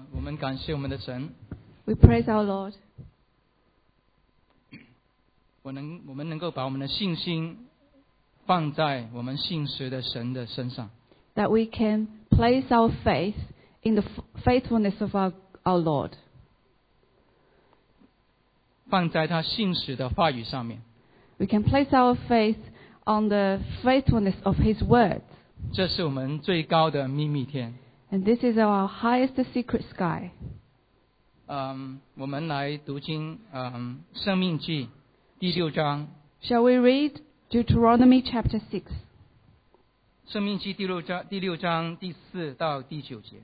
我们感谢我们的神。 We praise our Lord 我们能够把我们的信心放在我们信实的神的身上， that we can place our faith in the faithfulness of our Lord, 放在他信实的话语上面。 we can place our faith on the faithfulness of His words, 这是我们最高的秘密天。 and this is our highest secret sky. 我们来读经，生命记第6章。 Shall we read Deuteronomy chapter 6? 生命记第六章第4到第9节。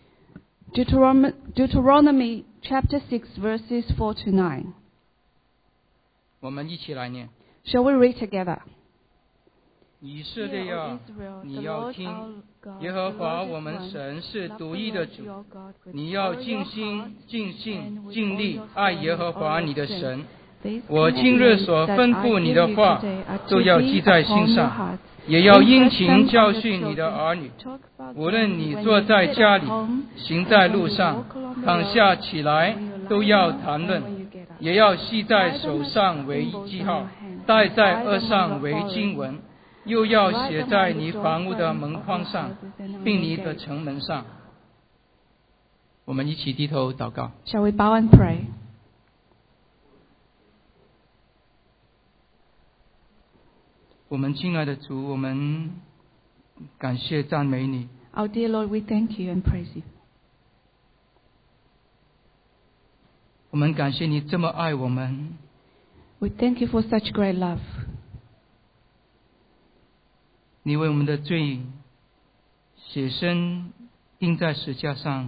Deuteronomy chapter 6 verses 4 to 9. 我们一起来念。 Shall we read together? 以色列啊，你要听，耶和华我们神是独一的主，你要尽心、尽性、尽力爱耶和华你的神。我今日所吩咐你的话，都要记在心上，也要殷勤教训你的儿女。无论你坐在家里，行在路上，躺下起来，都要谈论，也要系在手上为记号，戴在额上为经文，又要写在你房屋的门框上，并你的城门上。我们一起低头祷告。 Shall we bow and pray? 我们亲爱的主，我们感谢赞美你。 Our dear Lord, we thank you and praise you. 我们感谢你这么爱我们， We thank you for such great love. 你为我们的罪舍身钉在石架上，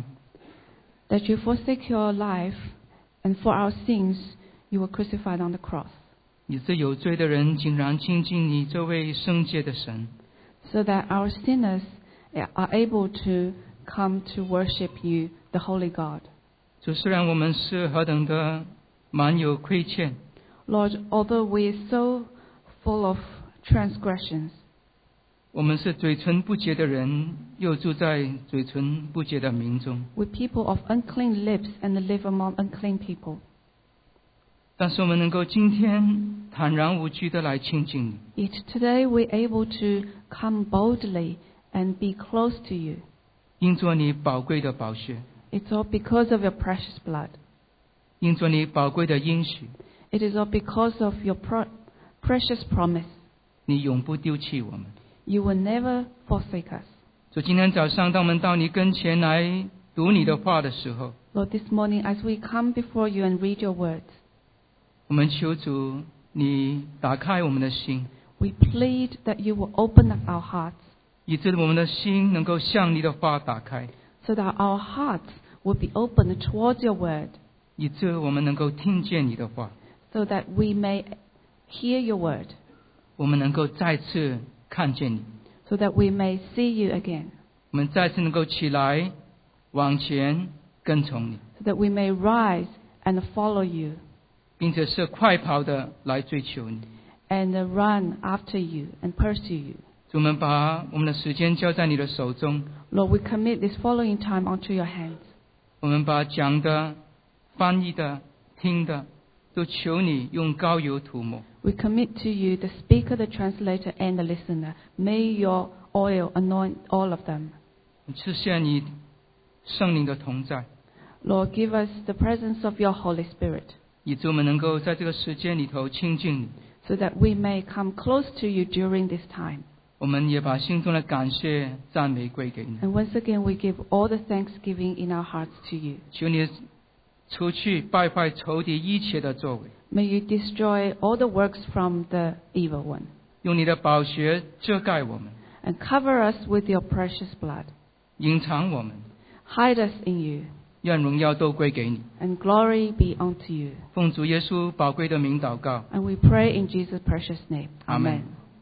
That you forsake your life, and for our sins you were crucified on the cross, 你这有罪的人竟然亲近你这位圣洁的神。 so that our sinners are able to come to worship you, the Holy God. 主，虽然我们是何等的满有亏欠， Lord, although we are so full of transgressions, 我们是嘴唇不洁的人，又住在嘴唇不洁的民中， we're people of unclean lips and live among unclean people. 但是我们能够今天坦然无惧的来亲近你， Yet today we're able to come boldly and be close to you. 因着你宝贵的宝血， It's all because of your precious blood. 因着你宝贵的应许， It is all because of your precious promise. 你永不丢弃我们。 You will never forsake us. 主，今天早上当我们到你跟前来读你的话的时候， Lord, this morning as we come before you and read your words, 我们求主你打开我们的心， we plead that you will open up our hearts, 以致我们的心能够向你的话打开， so that our hearts will be open towards your word, 以致我们能够听见你的话， so that we may hear your word, 我们能够再次看见你， so that we may see you again, 我们再次能够起来往前跟从你， so that we may rise and follow you 并且是快跑的来追求你。 and run after you and pursue you. 主，我们把我们的时间交在你的手中， Lord, we commit this following time onto your hands. 我们把讲的、翻译的、听的，都求你用膏油涂抹。 We commit to you the speaker, the translator, and the listener. May your oil anoint all of them. 赐下你圣灵的同在， Lord, give us the presence of your Holy Spirit, 以致我们能够在这个时间里头亲近你。 so that we may come close to you during this time. 我们也把心中的感谢、赞美归给你。 And once again, we give all the thanksgiving in our hearts to you. 求你除去败坏仇敌一切的作为， May you destroy all the works from the evil one, 用你的宝血遮盖我们， and cover us with your precious blood. 隐藏我们， Hide us in you, 愿荣耀都归给你。 and glory be unto you. 奉主耶稣宝贵的名祷告， And we pray in Jesus' precious name. Amen.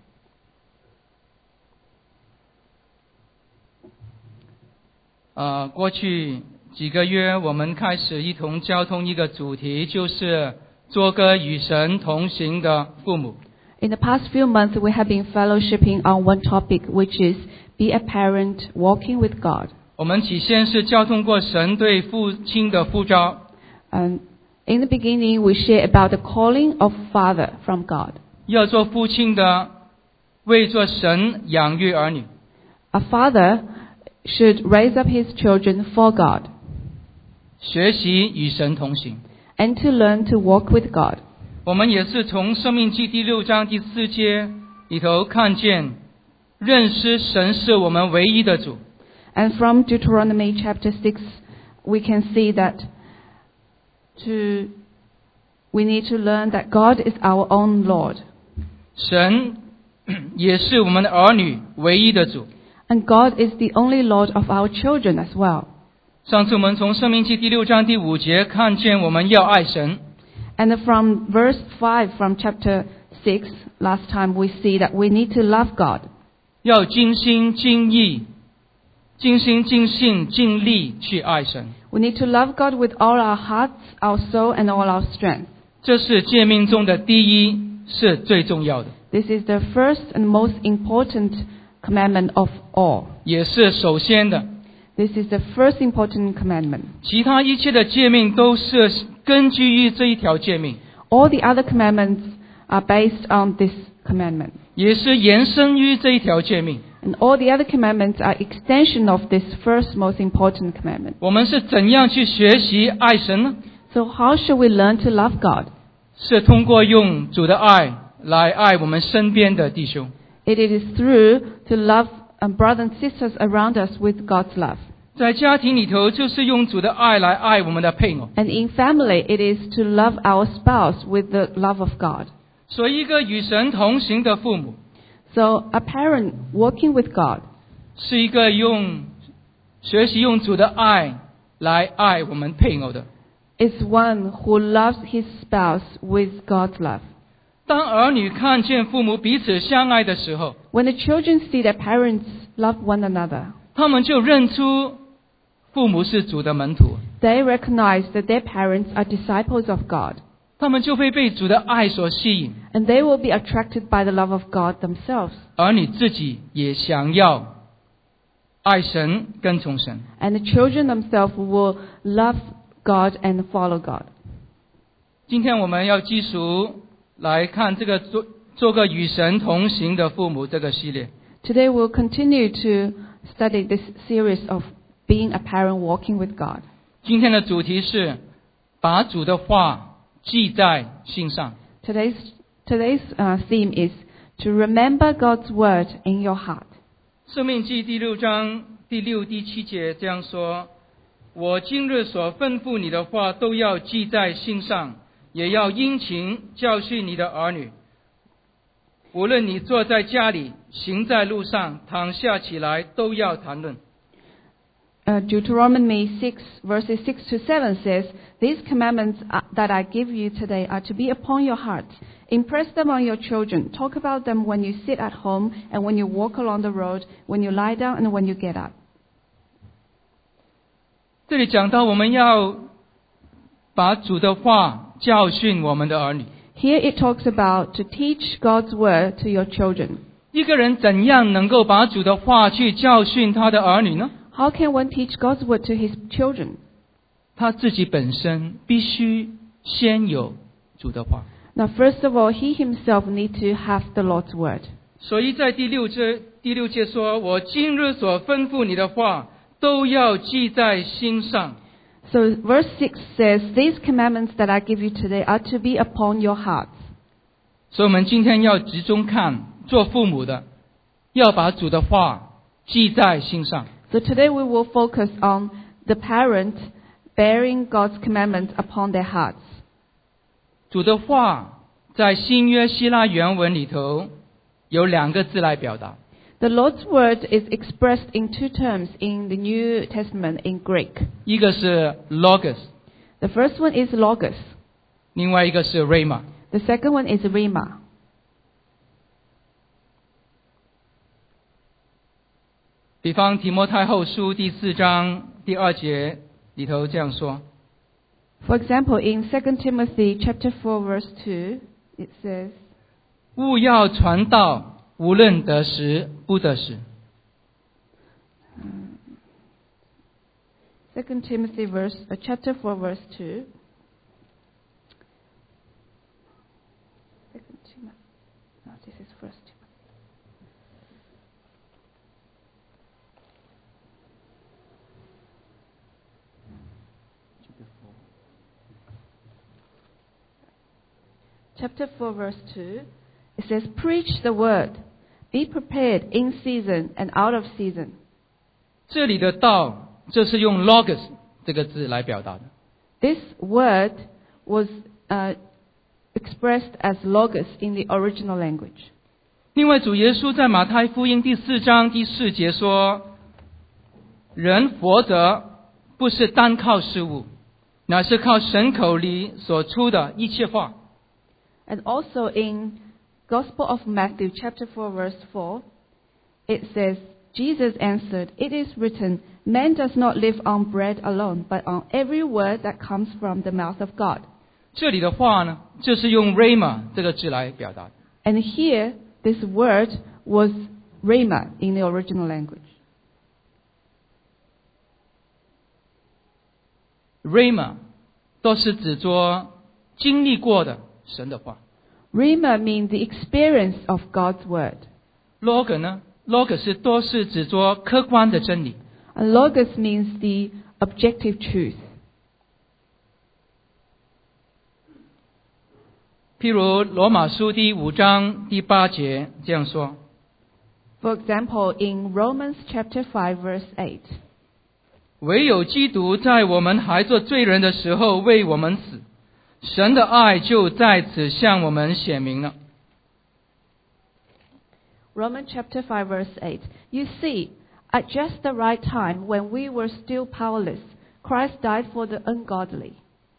过去几个月，我们开始一同交通一个主题，就是做个与神同行的父母。 In the past few months, we have been fellowshipping on one topic, which is be a parent walking with God. 我们起先是交通过神对父亲的呼召。 In the beginning, we share about the calling of Father from God. 要做父亲的，为做神养育儿女。 A father should raise up his children for God. 学习与神同行。 And to learn to walk with God. 我们也是从申命记第6章第4节里头看见，认识神是我们唯一的主。 And from Deuteronomy chapter 6, we can see that we need to learn that God is our own Lord. 神也是我们的儿女唯一的主。 And God is the only Lord of our children as well. 上次我们从申命记第6章第5节看见我们要爱神。 And from verse 5 from chapter 6, last time we see that we need to love God. 要尽心尽意、尽心尽性尽力去爱神。 We need to love God with all our hearts, our soul, and all our strength. 这是诫命中的第一，是最重要的。 This is the first and most important commandment of all. 也是首先的。 This is the first important commandment. 其他一切的诫命都是根据于这一条诫命。 All the other commandments are based on this commandment. 也是延伸于这一条诫命。 And all the other commandments are extension of this first most important commandment. 我们是怎样去学习爱神呢？ So how should we learn to love God? 是通过用主的爱来爱我们身边的弟兄。 It is through to love brothers and sisters around us with God's love. 在家庭里头，就是用主的爱来爱我们的配偶。 And in family, it is to love our spouse with the love of God. 所以，一个与神同行的父母， So a parent walking with God 是一个学习用主的爱来爱我们配偶的。 is one who loves his spouse with God's love. 当儿女看见父母彼此相爱的时候， When the children see their parents love one another, 他们就认出父母是主的门徒， they recognize that their parents are disciples of God. 他们就会被主的爱所吸引， And they will be attracted by the love of God themselves. 而你自己也想要爱神，跟从神。 And the children themselves will love God and follow God. 今天我们要继续来看这个做个与神同行的父母这个系列。 Today we'll continue to study this series of being a parent walking with God. 今天的主题是把主的话记在心上。 Today's theme is to remember God's word in your heart. 申命记第6章第6、第7节这样说：我今日所吩咐你的话都要记在心上，也要殷勤教训你的儿女。无论你坐在家里，行在路上，躺下起来，都要谈论。 Deuteronomy 6 verses 6 to 7 says, These commandments that I give you today are to be upon your hearts. Impress them on your children. Talk about them when you sit at home and when you walk along the road, when you lie down and when you get up. 这里讲到我们要把主的话教训我们的儿女。 Here it talks about to teach God's word to your children. 一个人怎样能够把主的话去教训他的儿女呢？ How can one teach God's word to his children? 他自己本身必须先有主的话。 Now, first of all, he himself needs to have the Lord's word. 所以在第六节说：我今日所吩咐你的话都要记在心上。 So verse 6 says, These commandments that I give you today are to be upon your hearts. 所以我们今天要集中看做父母的要把主的话记在心上。 So today we will focus on the parent bearing God's commandments upon their hearts. 主的话在新约希腊原文里头有2个字来表达。 The Lord's word is expressed in 2 terms in the New Testament in Greek. 一个是 logos， The first one is logos. 另外一个是 rhema。 The second one is rhema. 比方提摩太后书第4章第2节里头这样说。 For example, in 2 Timothy chapter 4 verse 2, it says, 务要传道，无论得时不得时。 2 Timothy chapter 4 verse 2. No, this is 1 Timothy. Chapter 4 verse 2. It says, "Preach the word. Be prepared in season and out of season." 这里的道，这是用 logos 这个字来表达的。 This word was expressed as logos in the original language. 另外，主耶稣在马太福音第4章第4节说：“人活着不是单靠食物，乃是靠神口里所出的一切话。” And also in Gospel of Matthew chapter 4 verse 4, it says, Jesus answered, "It is written, man does not live on bread alone, but on every word that comes from the mouth of God." 这里的话呢，就是用 rhema 这个字来表达的。 And here, this word was rhema in the original language. rhema 都是指着经历过的神的话。 Rhema means the experience of God's word. logos 呢 ，logos 都是指着客观的真理。 And logos means the objective truth. 譬如罗马书第5章第8节这样说。 For example, in Romans chapter 5 verse 8. 唯有基督在我们还做罪人的时候为我们死，神的爱就在此向我们显明了。 Romans chapter 5 verse 8. You see, at just the right time, when we were still powerless, Christ died for the ungodly.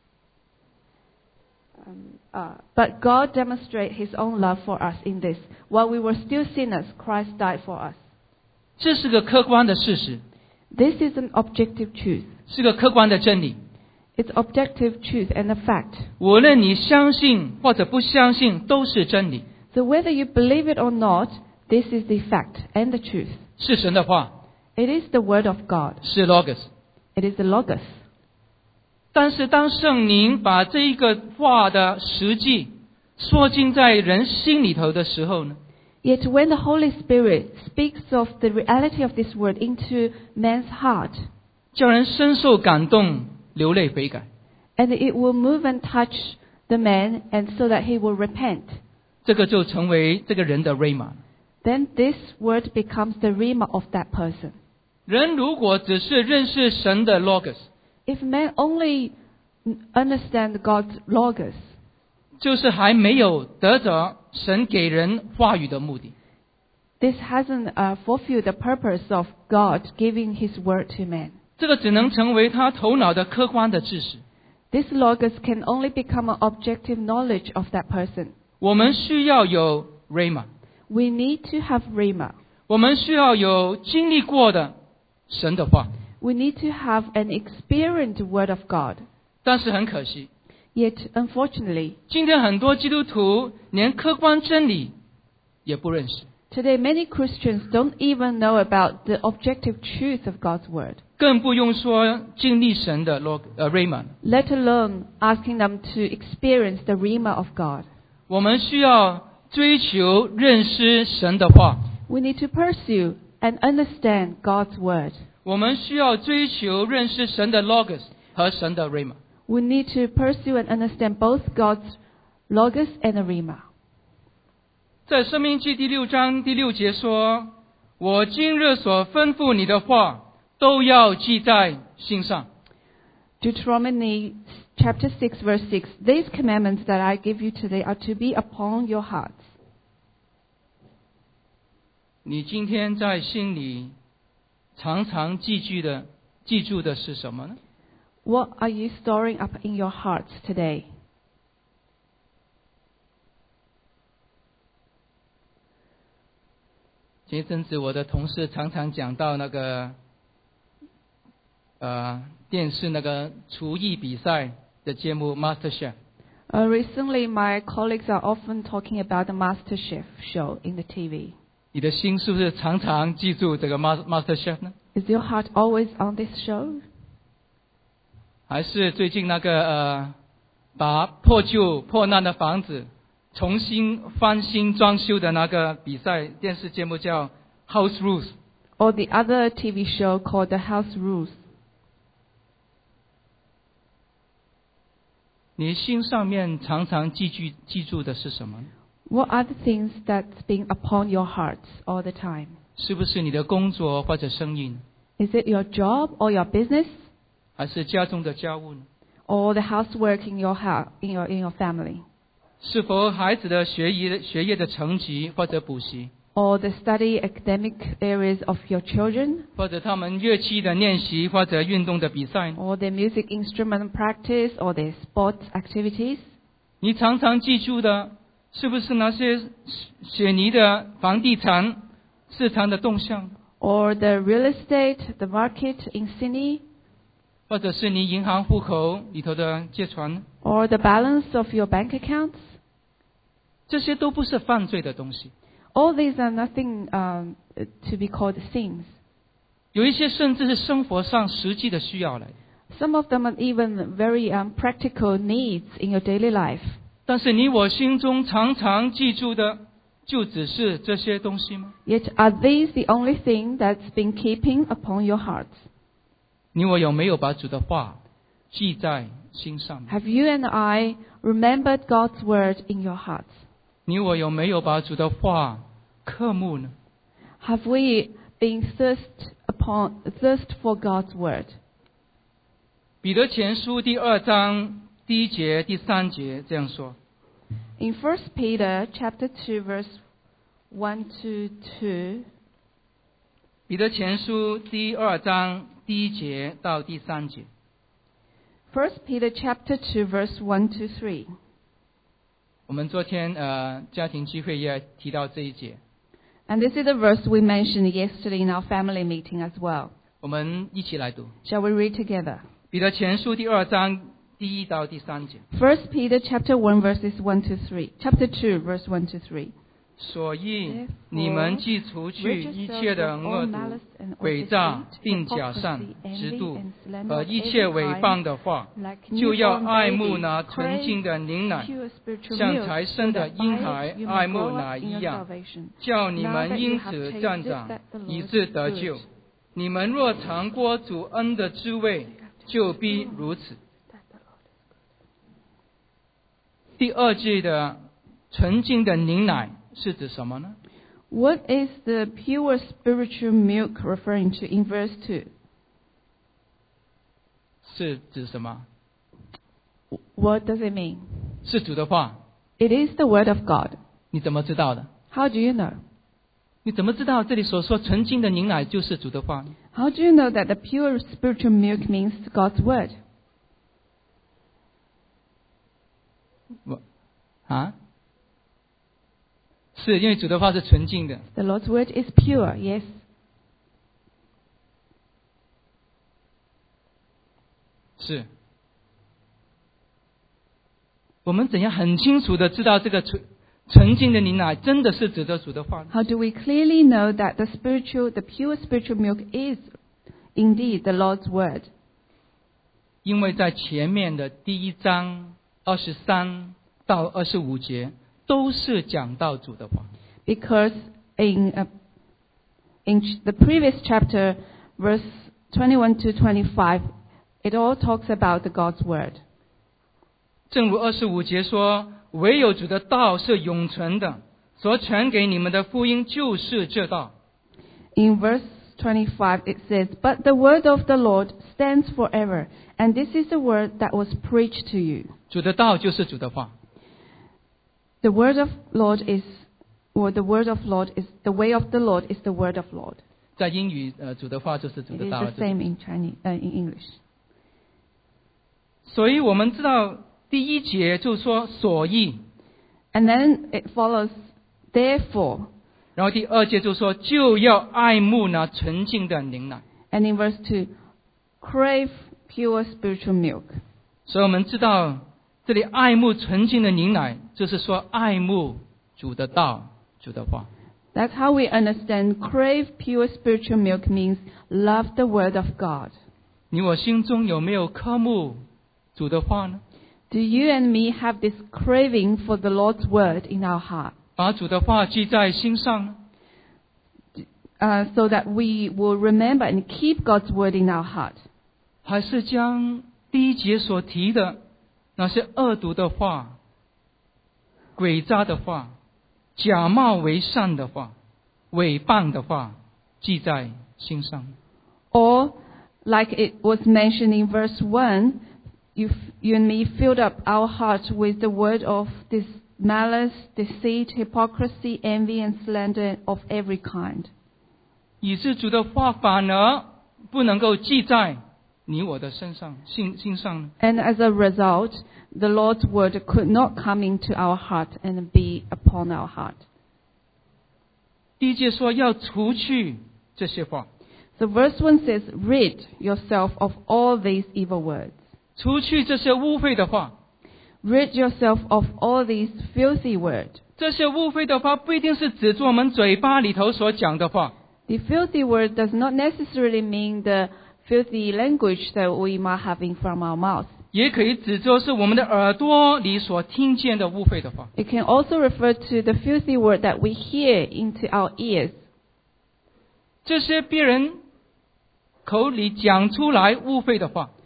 But God demonstrated His own love for us in this. While we were still sinners, Christ died for us. 这是个客观的事实。 This is an objective truth. 是个客观的真理。 It's objective truth and a fact. 无论你相信或者不相信，都是真理。 So whether you believe it or not, this is the fact and the truth. 是神的话。 It is the word of God. 是 logos. It is the logos. 但是当圣灵把这一个话的实际说进在人心里头的时候呢？ Yet when the Holy Spirit speaks of the reality of this word into man's heart, 叫人深受感动，流泪悔改。 and it will move and touch the man, and so that he will repent. 这个就成为这个人的 rhema。 Then this word becomes the rhema of that person. 人如果只是认识神的 logos， If man only understand God's logos, 就是还没有得着神给人话语的目的。 this hasn't fulfilled the purpose of God giving His word to man. 这个只能成为他头脑的客观的知识。 This logos can only become an objective knowledge of that person. 我们需要有 rhema， We need to have rhema. 我们需要有经历过的神的话。 We need to have an experienced word of God. 但是很可惜， Yet, unfortunately, 今天很多基督徒连客观真理也不认识， today many Christians don't even know about the objective truth of God's word, 更不用说经历神的 rhema。 let alone asking them to experience the rhema of God. 我们需要追求认识神的话， We need to pursue and understand God's word. 我们需要追求认识神的 logos 和神的 rhema。 We need to pursue and understand both God's logos and the rhema. 在申命记第6章第6节说：“我今日所吩咐你的话，都要记在心上。” Deuteronomy chapter 6 verse 6. These commandments that I give you today are to be upon your hearts. 你今天在心里常常记住的是什么呢？ What are you storing up in your hearts today? 前一阵子我的同事常常讲到那个电视那个厨艺比赛的节目 MasterChef。 Recently, my colleagues are often talking about the MasterChef show in the TV. 你的心是不是常常记住这个 MasterChef 呢？ Is your heart always on this show? 还是最近那个把破旧破烂的房子重新翻新装修的那个比赛电视节目叫 House Rules， or the other TV show called The House Rules. 你心上面常常记住的是什么？ What are the things that's being upon your hearts all the time? 是不是你的工作或者生意呢？ Is it your job or your business? 还是家中的家务呢？ Or the housework in your house, in your family? 是否孩子的学业的成绩或者补习？ Or the study academic areas of your children? 或者他们乐器的练习或者运动的比赛呢？ Or their music instrument practice or their sports activities? 你常常记住的是不是那些雪泥的房地产市场的动向？ Or the real estate, the market in Sydney? 或者是你银行户口里头的借款？ Or the balance of your bank accounts? 这些都不是犯罪的东西。 All these are nothing to be called sins. 有一些甚至是生活上实际的需要来。 Some of them are even very practical needs in your daily life. 但是你我心中常常记住的，就只是这些东西吗？ Yet are these the only thing that's been keeping upon your hearts? 你我有没有把主的话记在心上？ Have you and I remembered God's word in your hearts? 你我有没有把主的话刻目呢？ Have we been thirst for God's word? 彼得前书第2章第1节、第3节这样说。 In 1 Peter chapter 2 verse 1 to 2, 彼得前书第2章第1节到第3节。 1 Peter chapter 2 verse 1 to 3. 我们昨天家庭聚会也提到这一节。 And this is the verse we mentioned yesterday in our family meeting as well. 我们一起来读。 Shall we read together? 彼得前书第2章第1到第3节。 1 Peter chapter 1 verses 1 to 3. Chapter 2 verse 1 to 3. 所以你们既除去一切的恶毒、诡诈，并假善、嫉妒和一切违谤的话，就要爱慕那纯净的灵奶，像才生的婴孩爱慕奶一样，叫你们因此增长，以致得救。你们若尝过主恩的滋味，就必如此。第2句的纯净的灵奶是指什么呢？ What is the pure spiritual milk referring to in verse 2? 是指什么？ What does it mean? 是主的话。 It is the word of God. 你怎么知道的？ How do you know? 你怎么知道这里所说纯净的灵奶就是主的话呢？ How do you know that the pure spiritual milk means God's word? 是因为主的话是纯净的。 The Lord's word is pure, yes. 是。我们怎样很清楚的知道这个纯净的灵奶真的是指着主的话呢？ How do we clearly know that the pure spiritual milk is indeed the Lord's word? 因为在前面的第1章23到25节都是讲到主的话。 Because in the previous chapter, verse 21 to 25, it all talks about the God's word. 正如25节说，唯有主的道是永存的，所传给你们的福音就是这道。 In verse 25 it says, But the word of the Lord stands forever, and this is the word that was preached to you. 主的道就是主的话。 The word of Lord is, or the word of Lord is, the way of the Lord is the word of Lord. 在英语主的话就是主 It 的 is 道。 the same in Chinese, in English. 所以我们知道第1节就说所以， And then it follows, therefore. 然后第2节就说就要爱慕那纯净的灵奶。 And in verse 2, crave pure spiritual milk. 所以我们知道这里爱慕纯净的灵奶，就是说爱慕主的道、主的话。 That's how we understand crave pure spiritual milk means love the word of God. 你我心中有没有渴慕主的话呢？ Do you and me have this craving for the Lord's word in our heart? 把主的话记在心上呢？ So that we will remember and keep God's word in our heart? 还是将第一节所提的那些恶毒的话、诡诈的话、假冒为善的话、伪谤的话记在心上？ Or, like it was mentioned in verse 1, you and me filled up our hearts with the word of this malice, deceit, hypocrisy, envy, and slander of every kind. 以致主的话反而不能够记在你我的身上、心上呢？ And as a result, the Lord's word could not come into our heart and be upon our heart. 第一节说要除去这些话， So verse 1 says, rid yourself of all these evil words. 除去这些污秽的话。 Rid yourself of all these filthy words. 这些污秽的话不一定是指着我们嘴巴里头所讲的话， The filthy word does not necessarily mean the filthy language that we might have in from our mouth. 也可以指着是我们的耳朵里所听见的污秽的话。 It can also refer to the filthy word that we hear into our ears. 这些别人口里讲出来污秽的话，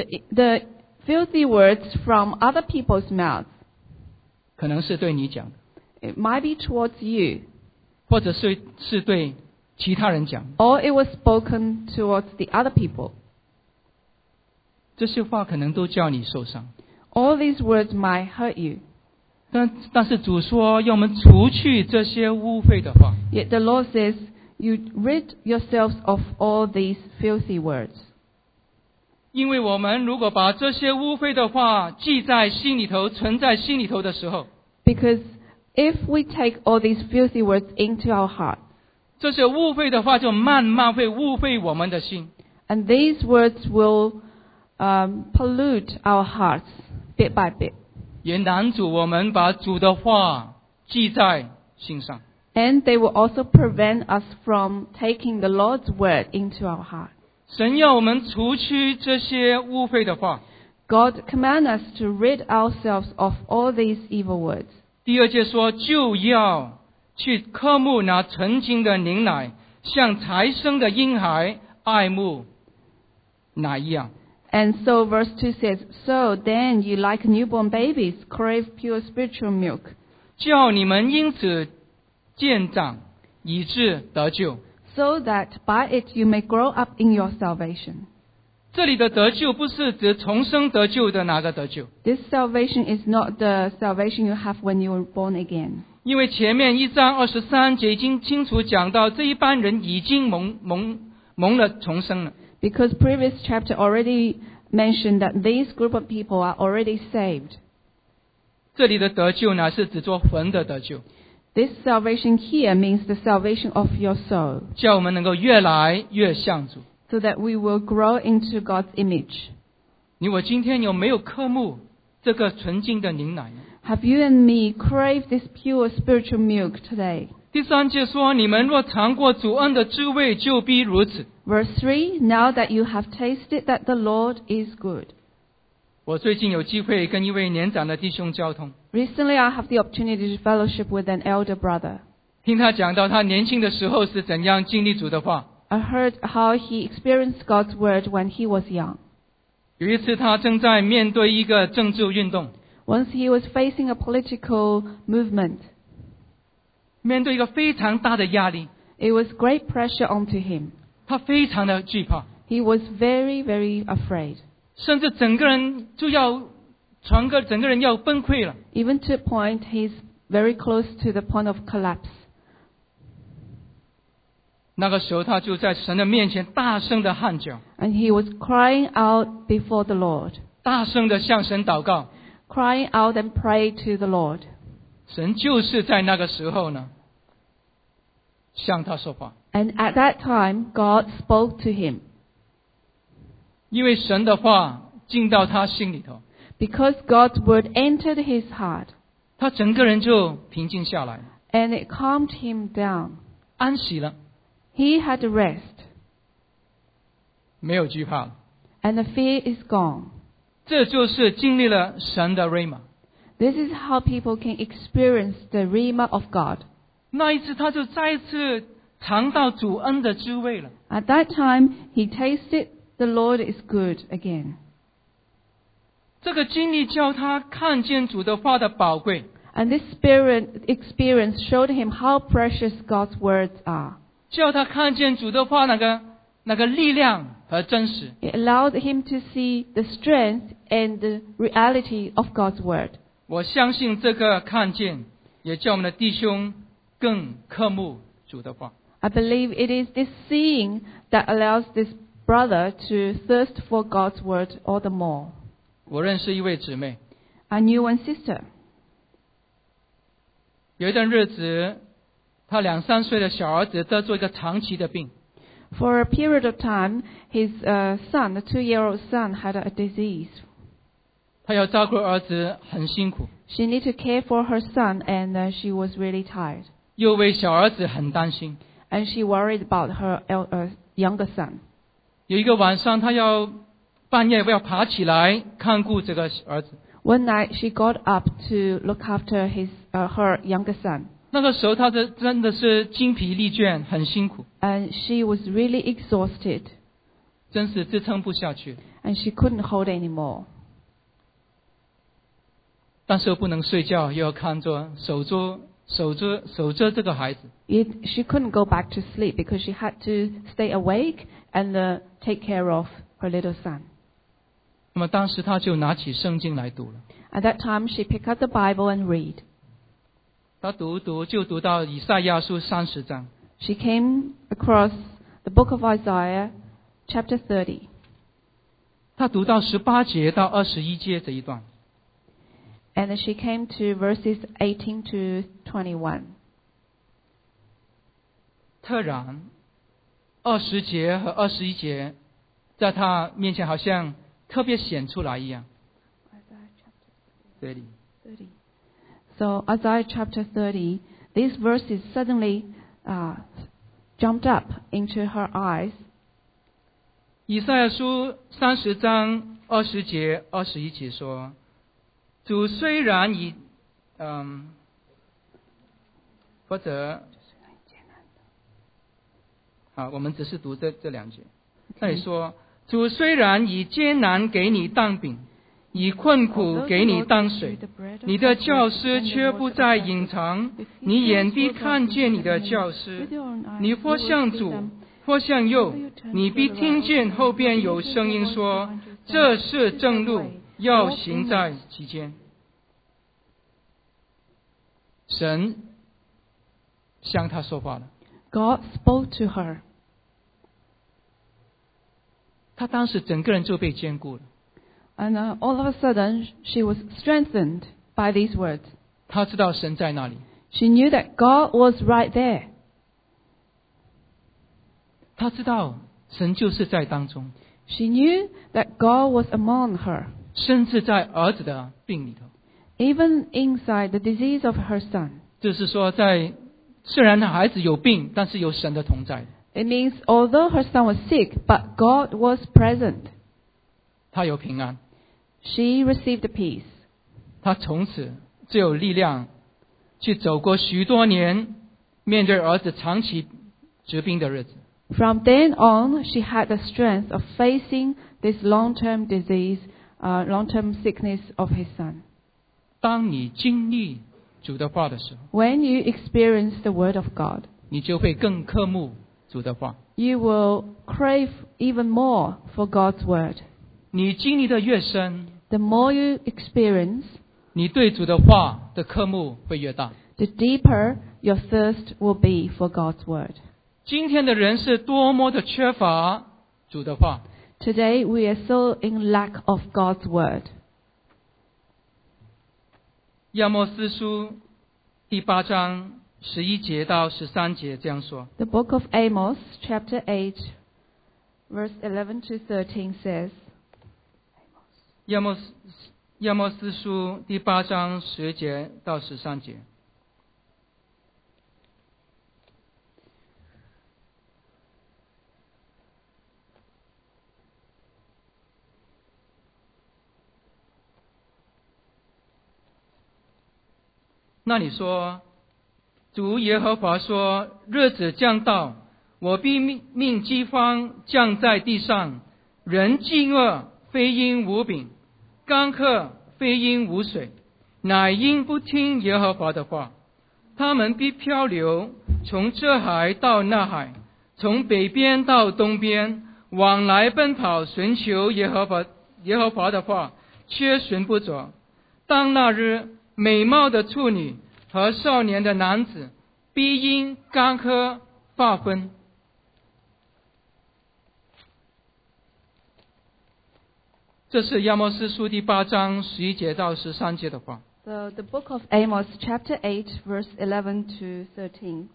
The filthy words from other people's mouths. 可能是对你讲的， It might be towards you, 或者是对其他人讲的。 or it was spoken towards the other people. 这些话可能都叫你受伤。 All these words might hurt you. 但是主说要我们除去这些污秽的话。 Yet the Lord says, you rid yourselves of all these filthy words. 因为我们如果把这些污秽的话记在心里头、存在心里头的时候， Because if we take all these filthy words into our heart, 这些污秽的话就慢慢会污秽我们的心。 and these words will pollute our hearts bit by bit. 也难阻我们把主的话记在心上。 And they will also prevent us from taking the Lord's word into our heart. 神要我们除去这些污秽的话。 God commands us to rid ourselves of all these evil words. 第二节说，就要去渴慕那纯净的灵奶，像才生的婴孩爱慕奶一样。 And so verse 2 says, So then you like newborn babies, crave pure spiritual milk, 叫你们因此渐长，以致得救。 so that by it you may grow up in your salvation. 这里的得救不是指重生得救的哪个得救， This salvation is not the salvation you have when you were born again. 因为前面1章23节已经清楚讲到，这一般人已经蒙了重生了。 Because previous chapter already mentioned that this group of people are already saved. 这里的得救呢，是指做魂的得救， This salvation here means the salvation of your soul, 叫我们能够越来越像主。 so that we will grow into God's image. 你我今天有没有渴慕这个纯净的灵奶呢？ Have you and me craved this pure spiritual milk today? 第3节说，你们若尝过主恩的滋味，就必如此。 Verse 3, Now that you have tasted that the Lord is good. 我最近有机会跟一位年长的弟兄交通， Recently I have the opportunity to fellowship with an elder brother. 听他讲到他年轻的时候是怎样经历主的话。 I heard how he experienced God's word when he was young. 有一次他正在面对一个政治运动， Once he was facing a political movement. 面对一个非常大的压力， It was great pressure onto him. 他非常的惧怕， He was very, very afraid. 甚至整个人整个人要崩溃了。 Even to a point he's very close to the point of collapse. 那个时候他就在神的面前大声的喊叫， And he was crying out before the Lord. 大声的向神祷告。 Crying out and pray to the Lord. 神就是在那个时候呢，向他说话。 And at that time, God spoke to him. 因为神的话进到他心里头， Because God's word entered his heart. 他整个人就平静下来， And it calmed him down. 安息了， He had rest. 没有惧怕了。 And the fear is gone. 这就是经历了神的 Rhema。 This is how people can experience the Rhema of God. 那一次他就再一次尝到主恩的滋味了。 At that time, he tasted the Lord is good again. 这个经历叫他看见主的话的宝贵。 And this experience showed him how precious God's words are. 叫他看见主的话那个力量和真实。 It allowed him to see the strength and the reality of God's word. 我相信这个看见也叫我们的弟兄更渴慕主的话。 I believe it is this seeing that allows this brother to thirst for God's word all the more. 我认识一位姊妹， I knew one sister. 有一段日子，她2-3岁的小儿子得做一个长期的病。 For a period of time, his son, the 2-year-old son, had a disease. 她要照顾儿子很辛苦， She needed to care for her son, and she was really tired. 又为小儿子很担心。 And she worried about her younger son. 有一个晚上，她半夜要爬起来看顾这个儿子。 One night, she got up to look after her younger son. 那个时候，她真的是精疲力倦，很辛苦， And she was really exhausted. 真是支撑不下去。 And she couldn't hold anymore. 但是又不能睡觉，又要看着守着这个孩子。 She couldn't go back to sleep because she had to stay awake and take care of her little son. 那么当时她就拿起圣经来读了。 At that time, she picked up the Bible and read. 她读到以赛亚书30章。 She came across the book of Isaiah, chapter 30. 她读到18节到21节这一段。 And she came to verses 18 to 21. 突然，20节和21节在她面前好像特别显出来一样。30. So Isaiah chapter 30, these verses suddenly jumped up into her eyes. 以赛亚书30章20节、21节说：“主虽然以或者好，我们只是读这2节。那里说，主虽然以艰难给你当饼，以困苦给你当水，你的教师却不再隐藏，你眼必看见你的教师。你或向左，或向右，你必听见后边有声音说：这是正路，要行在其间。”神向他说话了。 God spoke to her. 他当时整个人就被坚固了。 And all of a sudden, she was strengthened by these words. 他知道神在那里。 She knew that God was right there. 他知道神就是在当中。 She knew that God was among her, 甚至在儿子的病里头。 even inside the disease of her son. 就是说虽然孩子有病，但是有神的同在。 It means although her son was sick, but God was present. 他有平安。 She received peace. 他从此就有力量去走过许多年面对儿子长期疾病的日子。 From then on, she had the strength of facing this long-term disease, long-term sickness of his son. 当你经历主的话的时候， When you experience the word of God, 你就会更渴慕主的话。 you will crave even more for God's word. 你经历的越深， The more you experience, 你对主的话的渴慕会越大。 the deeper your thirst will be for God's word. 今天的人是多么的缺乏主的话。 Today we are so in lack of God's word. 亚摩斯书第8章11节到13节这样说。 The book of Amos, chapter 8, verse 11 to 13 says, 亚摩斯书第8章10节到13节。 那里说，主耶和华说，日子将到，我必命饥荒降在地上，人饥饿，非因无饼；干渴，非因无水，乃因不听耶和华的话。他们必漂流，从这海到那海，从北边到东边，往来奔跑，寻求耶和华的话，却寻不着。当那日，美貌的处女和少年的男子必因干渴发昏。这是亚摩斯书第8章11节到13节的话。 So the book of Amos, chapter 8, verse 11 to 13.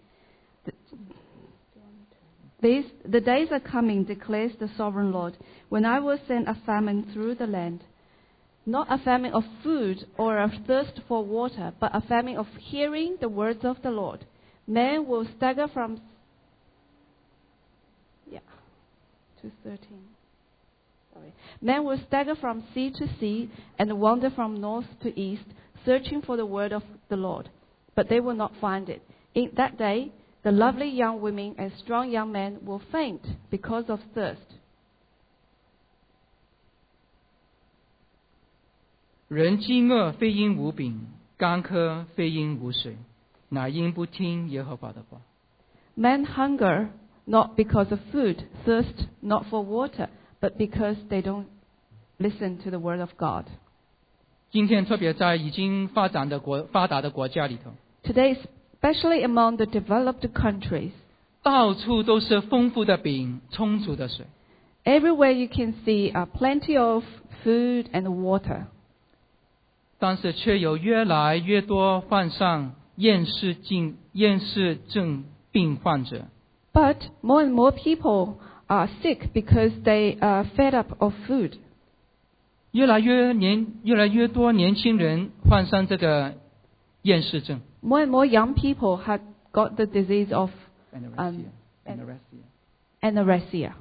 The days are coming, declares the sovereign Lord, when I will send a famine through the land. Not a famine of food or a thirst for water, but a famine of hearing the words of the Lord. Men will stagger from... to 13. Men will stagger from sea to sea and wander from north to east, searching for the word of the Lord. But they will not find it. In that day, the lovely young women and strong young men will faint because of thirst. 人饥饿，非因无饼；干渴，非因无水，乃因不听耶和华的话。 Men hunger not because of food, thirst not for water, but because they don't listen to the word of God. 今天特别在已经发达的国家里头 Today, especially among the developed countries, 到处都是丰富的饼，充足的水。 everywhere you can see plenty of food and water. 但是却有越来越多患上厌世症病患者。 But more and more people are sick because they are fed up of food. 越来越多年轻人患上这个厌世症。 More and more young people have got the disease of anorexia.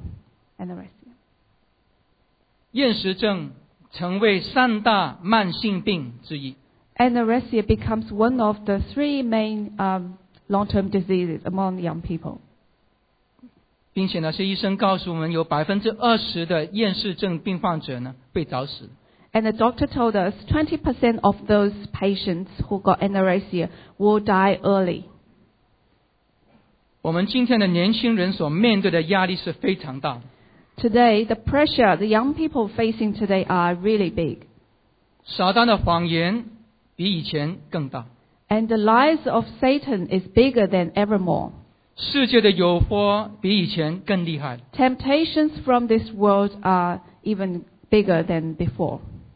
厌食症成为3大慢性病之一。 Anorexia becomes one of the 3 main long-term diseases among young people. 并且呢，是医生告诉我们，有20%的厌世症病患者呢被早死。 And the doctor told us 20% of those patients who got anorexia will die early. 我们今天的年轻人所面对的压力是非常大的。 Today, the pressure the young people facing today are really big. 撒旦的谎言比以前更大。 And the lies of Satan is bigger than ever more. 世界的诱惑比以前更厉害。 Temptations from this world are even bigger than before.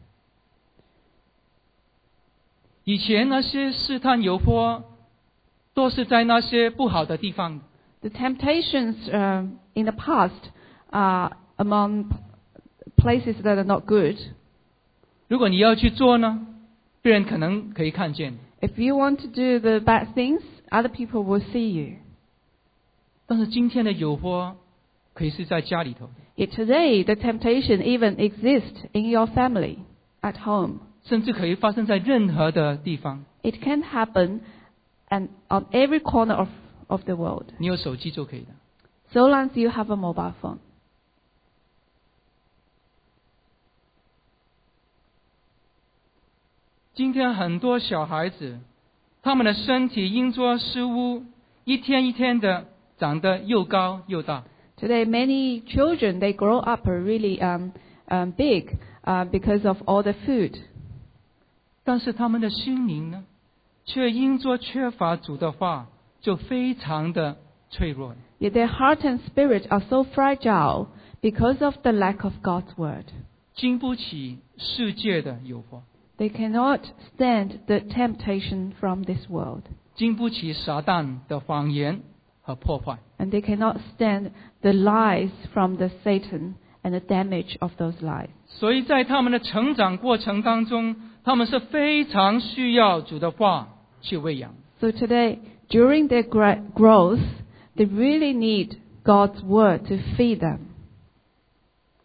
以前那些试探诱惑都是在那些不好的地方。 The temptations in the past are among places that are not good. 如果你要去做呢，别人可能可以看见。 If you want to do the bad things, other people will see you. 但是今天的诱惑可以是在家里头。 Yet today, the temptation even exists in your family, at home. 甚至可以发生在任何的地方。 It can happen and on every corner of the world. 你有手机就可以的。 So long as you have a mobile phone. 今天很多小孩子，他们的身体因着食物，一天一天的长得又高又大。 Today, many children, they grow up really big because of all the food. 但是他们的心灵呢，却因着缺乏主的话，就非常的脆弱。 Yet their heart and spirit are so fragile because of the lack of God's word. 经不起世界的诱惑， They cannot stand the temptation from this world. 经不起撒旦的谎言和破坏。 And they cannot stand the lies from the Satan and the damage of those lies. 所以在他们的成长过程当中，他们是非常需要主的话去喂养。 So today, during their growth, they really need God's word to feed them.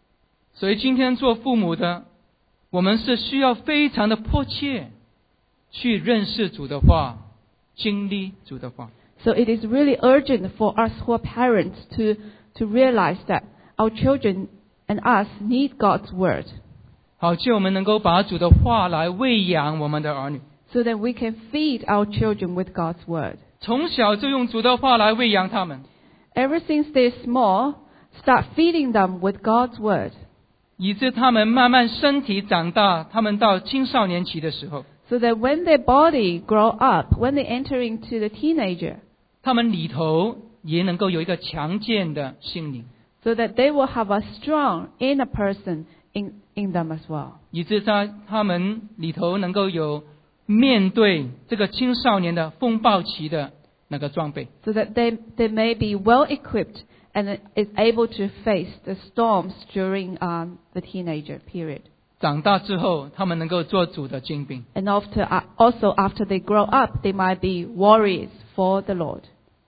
所以今天做父母的，我们是需要非常的迫切去认识主的话，经历主的话。 So it is really urgent for us who are parents to realize that our children and us need God's word. 好，就我们能够把主的话来喂养我们的儿女。 So that we can feed our children with God's word. 从小就用主的话来喂养他们。 Ever since they're small, start feeding them with God's word. 以致他们慢慢身体长大，他们到青少年期的时候， So that when their body grow up, when they enter into the teenager, 他们里头也能够有一个强健的心灵， so that they will have a strong inner person in them as well. 以致在他们里头能够有面对这个青少年的风暴期的那个装备。 So that they may be well equipped and is able to face the storms during the teenager period. 长大之后，他们能够做主的精兵。 And also after they grow up, they might be warriors for the Lord.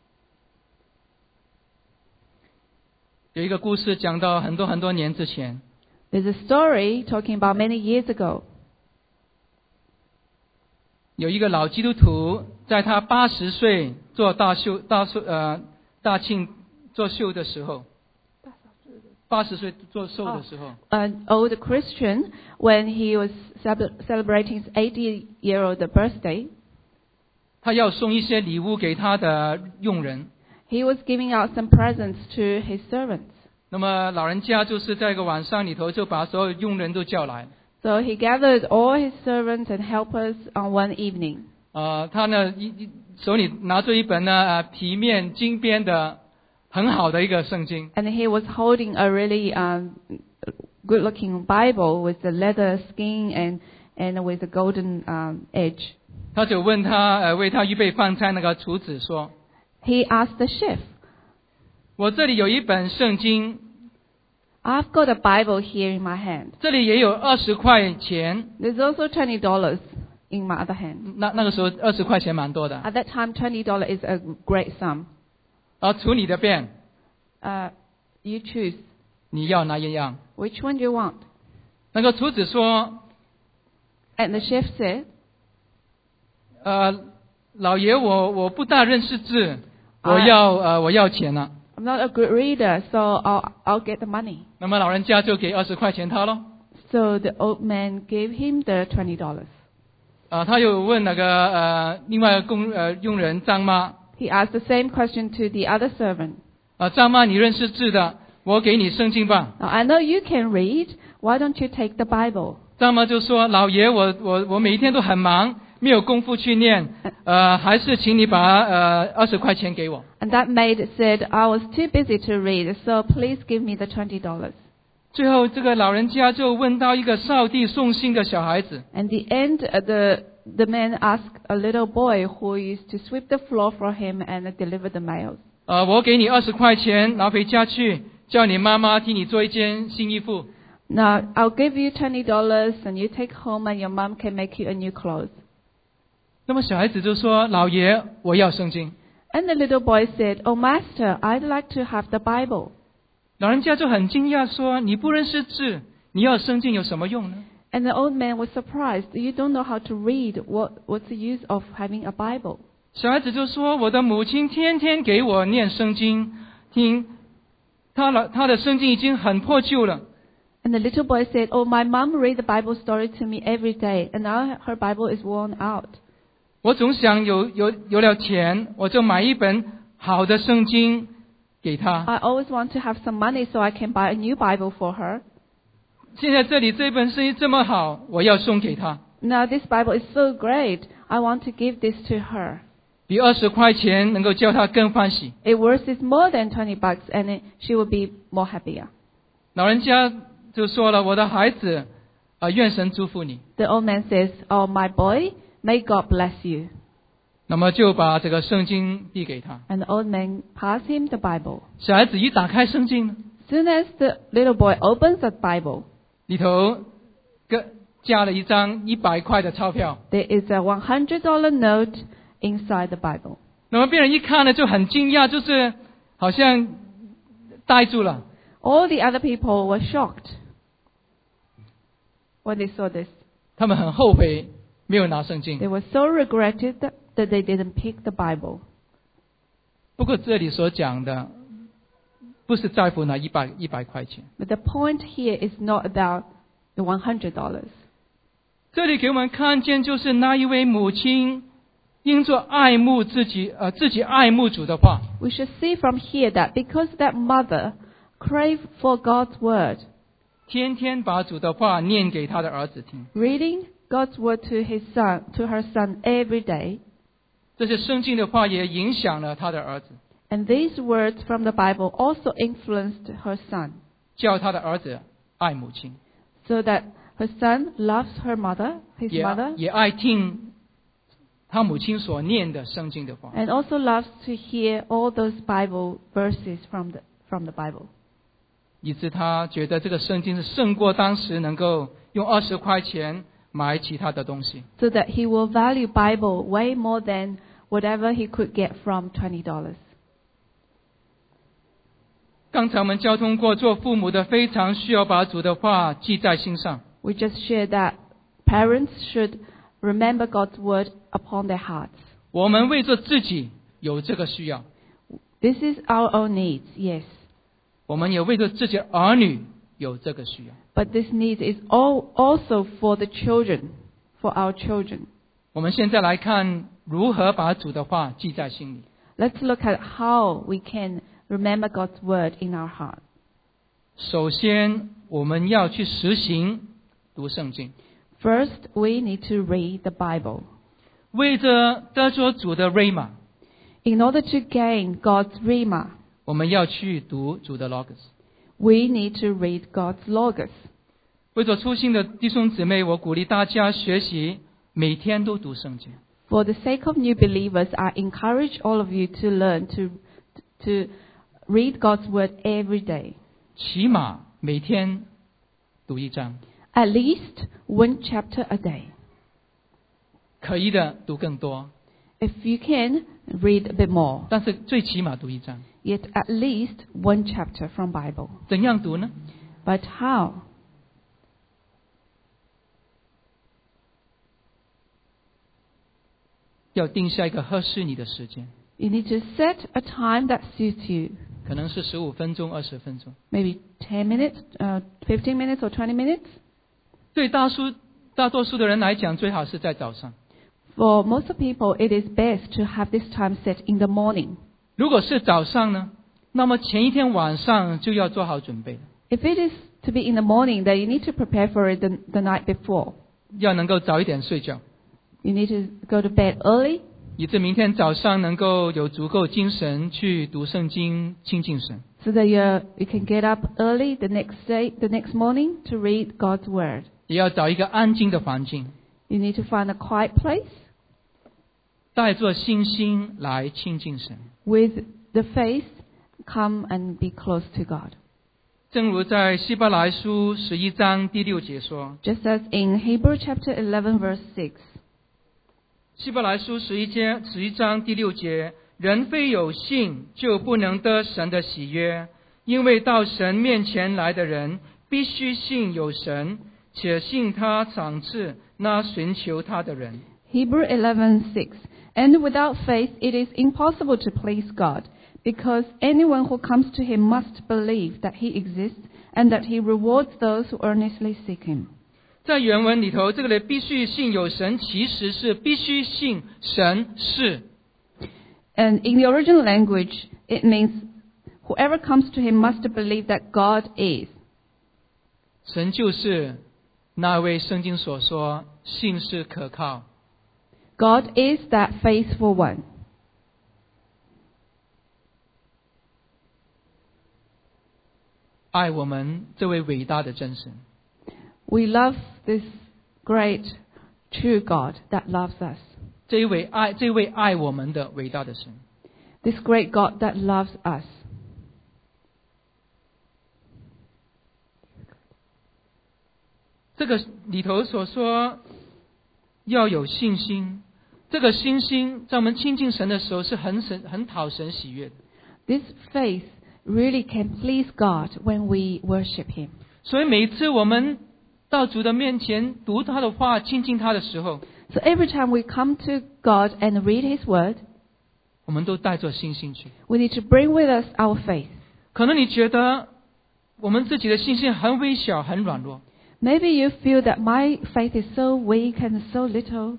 有一个故事讲到很多年之前， There's a story talking about many years ago. 有一个老基督徒在他80岁做大庆做秀的时候，80岁做寿的时候， An old Christian, when he was celebrating his 80-year-old birthday, 他要送一些礼物给他的佣人。 he was giving out some presents to his servants. 那么老人家就是在一个晚上里头就把所有佣人都叫来。 So he gathered all his servants and helpers on one evening. 他呢手里拿着一本呢皮面金边的很好的一个圣经。 And he was holding a really good-looking Bible with the leather skin and with a golden edge. 他就问他为他预备饭菜那个厨子说， He asked the chef, 我这里有一本圣经， I've got a Bible here in my hand. 这里也有20块钱。 There's also $20 in my other hand. 那个时候20块钱蛮多的。 At that time, $20 is a great sum. 图你的便， You choose. 你要哪一样？ Which one do you want? 那个厨子说， And the chef said, 老爷，我不大认识字，我要钱了。 I'm not a good reader, so I'll get the money. 那么老人家就给20块钱他咯。 So the old man gave him the $20. 他又问那个另外一个佣人张妈， He asked the same question to the other servant. 张妈，你认识字的，我给你圣经吧。 Now, I know you can read. Why don't you take the Bible? 张妈就说，老爷，我每一天都很忙，没有功夫去念，还是请你把20块钱给我。 And that maid said, I was too busy to read, so please give me the $20. 最后这个老人家就问到一个扫地送信的小孩子， And the end, the man asked a little boy who used to sweep the floor for him and deliver the mails. 我给你20块钱，拿回家去，叫你妈妈替你做一件新衣服。 Now, I'll give you $20 and you take home and your mom can make you a new clothes. 那么小孩子就说，老爷，我要圣经。 And the little boy said, Oh, master, I'd like to have the Bible. 老人家就很惊讶说，你不认识字，你要圣经有什么用呢？ And the old man was surprised. You don't know how to read. What's the use of having a Bible? 小孩子就说，我的母亲天天给我念圣经听，他的圣经已经很破旧了。 And the little boy said, Oh, my mom read the Bible story to me every day, and now her Bible is worn out. 我总想有了钱，我就买一本好的圣经给他。 I always want to have some money so I can buy a new Bible for her. 现在这里这本圣经这么好，我要送给他， Now this Bible is so great. I want to give this to her. 比20块钱能够叫他更欢喜。 It worth is more than $20, and she will be more happier. 老人家就说了，我的孩子，愿神祝福你。 The old man says, Oh, my boy, may God bless you. 那么就把这个圣经递给他。 And the old man passed him the Bible. 小孩子一打开圣经， Soon as the little boy opens the Bible, 里头加了一张100块的钞票。 there is a $100 note inside the Bible. 那么别人一看呢，就很惊讶，就是好像呆住了。 All the other people were shocked when they saw this. 他们很后悔没有拿圣经。 They were so regretted that they didn't pick the Bible. 不过这里所讲的不是在乎那100块钱。 But the point here is not about the $100. 这里给我们看见，就是那一位母亲因着爱慕自己爱慕主的话， We should see from here that because that mother craved for God's word, 天天把主的话念给他的儿子听。 reading God's word to her son every day, 这些圣经的话也影响了他的儿子， and these words from the Bible also influenced her son, 叫他的儿子爱母亲， so that her son loves his mother, 也爱听他母亲所念的圣经的话， and also loves to hear all those Bible verses from the Bible. 以致他觉得这个圣经是胜过当时能够用20块钱买其他的东西。 So that he will value Bible way more than whatever he could get from $20. 刚才我们交通过，做父母的非常需要把主的话记在心上。 We just shared that parents should remember God's word upon their hearts. 我们为着自己有这个需要， This is our own needs, yes. 我们也为着自己的儿女有这个需要。 But this need is also for the children, for our children. 我们现在来看如何把主的话记在心里。 Let's look at how we can remember God's word in our heart. 首先，我们要去实行读圣经。 First, we need to read the Bible. 为着得着主的 Rhema， In order to gain God's Rhema, 我们要去读主的 Logos。 we need to read God's Logos. 为着初心的弟兄姊妹，我鼓励大家学习，每天都读圣经。 For the sake of new believers, I encourage all of you to learn to read God's word every day. 起码每天读一章， At least one chapter a day. 可以的读更多， If you can, read a bit more. 但是最起码读一章。 Yet at least one chapter from Bible. 怎样读呢？ But how? 要定下一个合适你的时间， You need to set a time that suits you. 可能是15分钟、20分钟。 Maybe 10 minutes, 15 minutes or 20 minutes. 对大多数的人来讲，最好是在早上。 For most of people, it is best to have this time set in the morning. 如果是早上呢，那么前一天晚上就要做好准备了， If it is to be in the morning, then you need to prepare for it the night before. 要能够早一点睡觉， You need to go to bed early, 以致明天早上能够有足够精神去读圣经、亲近神。 so that you can get up early the next morning to read God's word. 也要找一个安静的环境， You need to find a quiet place 带着信心来亲近神。 with the faith, come and be close to God. 正如在希伯来书11章第6节说， Just as in Hebrews chapter 11 verse 6. 希伯来书11章第6节，人非有信就不能得神的喜悦，因为到神面前来的人必须信有神，且信他赏赐那寻求他的人。 Hebrews 11:6. And without faith it is impossible to please God, because anyone who comes to him must believe that he exists and that he rewards those who earnestly seek him. 在原文里头，这个人必须信有神，其实是必须信神是。 And in the original language, it means whoever comes to him must believe that God is. 神就是那位圣经所说信是可靠， God is that faithful one. 爱我们这位伟大的真神。 We love this great, true God that loves us. 这位爱我们的伟大的神。 This great God that loves us. 这个里头所说要有信心，这个信心在我们亲近神的时候是很讨神喜悦的。 This faith really can please God when we worship Him. 所以每一次我们到主的面前读他的话、亲近他的时候， So every time we come to God and read His Word, 我们都带着信心去。 we need to bring with us our faith. 可能你觉得我们自己的信心很微小，很软弱。 Maybe you feel that my faith is so weak and so little.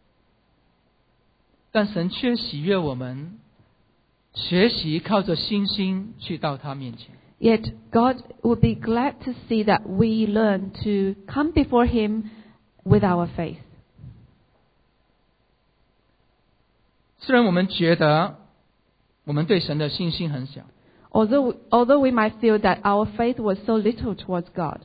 但神却喜悦我们学习靠着信心去到他面前。 Yet God would be glad to see that we learn to come before Him with our faith. 虽然我们觉得我们对神的信心很小， Although we might feel that our faith was so little towards God,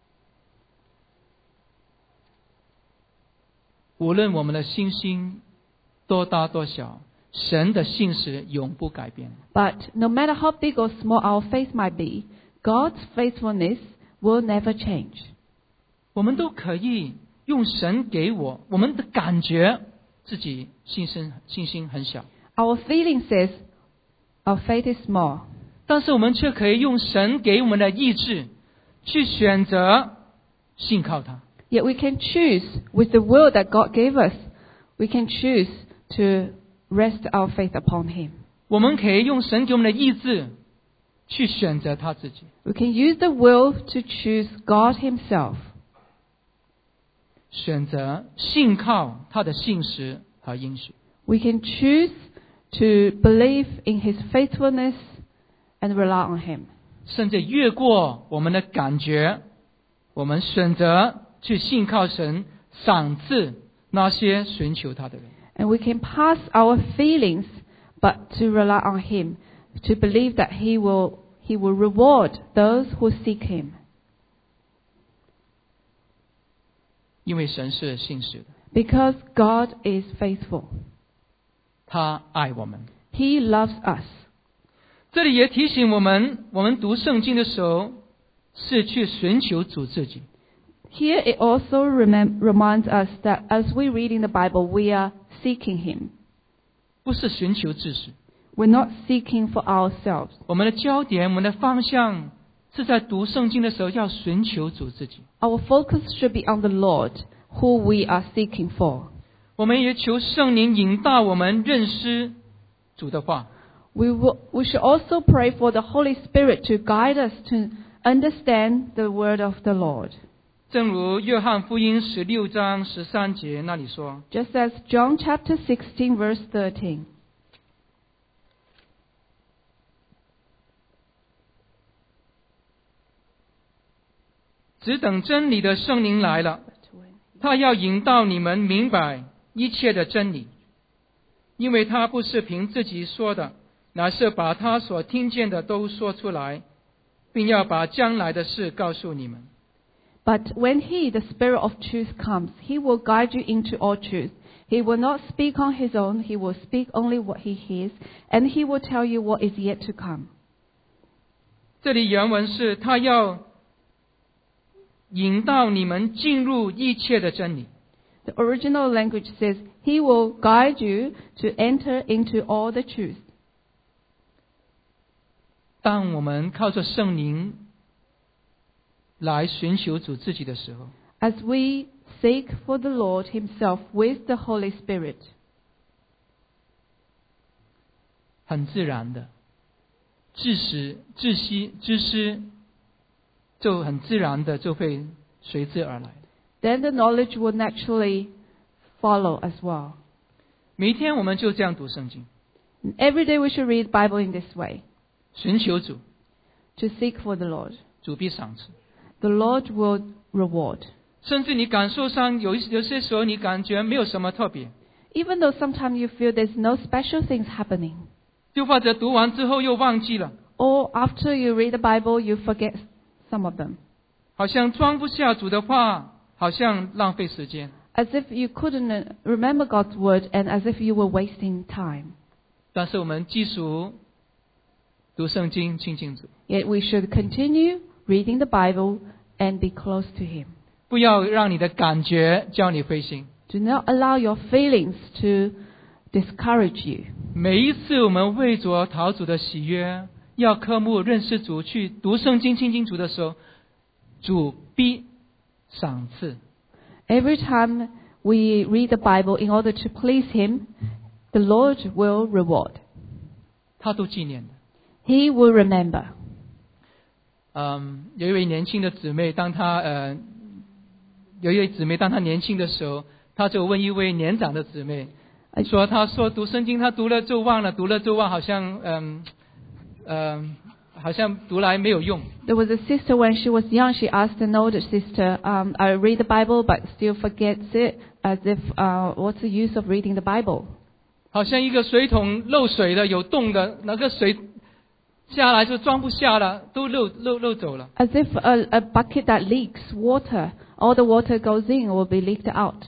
无论我们的信心多大多小，神的信实永不改变。 but no matter how big or small our faith might be, God's faithfulness will never change. 我们都可以用神给我们的感觉，自己信心很小， Our feeling says our faith is small, 但是我们却可以用神给我们的意志去选择信靠他。 yet we can choose with the will that God gave us. We can choose to rest our faith upon Him. 我们可以用神给我们的意志去选择他自己。 We can use the will to choose God Himself. 选择信靠他的信实和应许。 We can choose to believe in His faithfulness and rely on Him. 甚至越过我们的感觉，我们选择去信靠神，赏赐那些寻求他的人。 And we can pass our feelings, but to rely on Him, to believe that He will reward those who seek Him. 因为神是信实的， Because God is faithful. 他爱我们。 He loves us. 这里也提醒我们读圣经的时候是去寻求主自己。 Here it also reminds us that as we read in the Bible, we are seeking Him. 不是寻求知识。 We're not seeking for ourselves. 我们的焦点，我们的方向是在读圣经的时候要寻求主自己。 Our focus should be on the Lord, who we are seeking for. 我们也求圣灵引导我们认识主的话。 We should also pray for the Holy Spirit to guide us to understand the word of the Lord. 正如约翰福音16章13节那里说， Just as John chapter 16 verse 13. 只等真理的圣灵来了，他要引导你们明白一切的真理，因为他不是凭自己说的，乃是把他所听见的都说出来，并要把将来的事告诉你们。 But when He, the Spirit of truth, comes, He will guide you into all truth. He will not speak on His own. He will speak only what He hears, and He will tell you what is yet to come. 这里原文是他要引导你们进入一切的真理。 The original language says, He will guide you to enter into all the truth. 当我们靠着圣灵来寻求主自己的时候， As we seek for the Lord Himself with the Holy Spirit, 很自然的知识就很自然的就会随之而来。 then the knowledge will naturally follow as well. 每一天我们就这样读圣经， And every day we should read the Bible in this way, 寻求主， to seek for the Lord. 主必赏赐。 The Lord will reward. 甚至你感受上有些时候你感觉没有什么特别， Even though sometimes you feel there's no special things happening, 就或者读完之后又忘记了， or after you read the Bible, you forget some of them. 好像装不下主的话，好像浪费时间。 As if you couldn't remember God's word and as if you were wasting time. 但是我们继续读圣经，亲近主， Yet we should continue reading the Bible and be close to Him. 不要让你的感觉叫你灰心。 Do not allow your feelings to discourage you. 每一次我们为着讨主的喜悦，要科目认识主，去读圣经亲近主的时候，主必赏赐。 Every time we read the Bible in order to please Him, the Lord will reward. 他都纪念的。 He will remember. 有一位年轻的姊妹，有一位姊妹，当她年轻的时候，她就问一位年长的姊妹，她说读圣经，她读了就忘了，读了就忘，好像读来没有用。 There was a sister when she was young. She asked an older sister, "I read the Bible, but still forgets it, as if what's the use of reading the Bible?" 好像一个水桶漏水的，有洞的，那个水下来就装不下了，都漏走了。 As if a bucket that leaks water, all the water goes in will be leaked out.